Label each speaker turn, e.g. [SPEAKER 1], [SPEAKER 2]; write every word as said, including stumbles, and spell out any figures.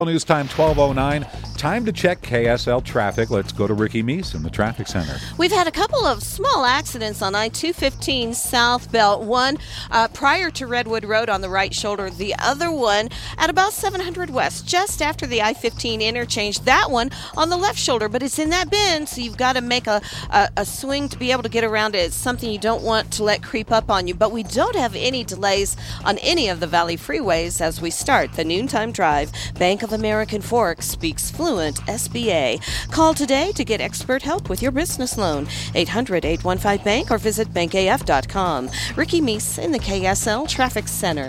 [SPEAKER 1] News time twelve oh nine. Time to check K S L traffic. Let's go to Ricky Meese in the traffic center.
[SPEAKER 2] We've had a couple of small accidents on I two fifteen southbound. One uh, prior to Redwood Road on the right shoulder. The other one at about seven hundred west, just after the I fifteen interchange. That one on the left shoulder, but it's in that bend, so you've got to make a, a, a swing to be able to get around it. It's something you don't want to let creep up on you. But we don't have any delays on any of the Valley freeways as we start the noontime drive. Bank of American Fork speaks fluent S B A. Call today to get expert help with your business loan. eight hundred, eight one five, bank or visit bank a f dot com. Ricky Meese in the K S L Traffic Center.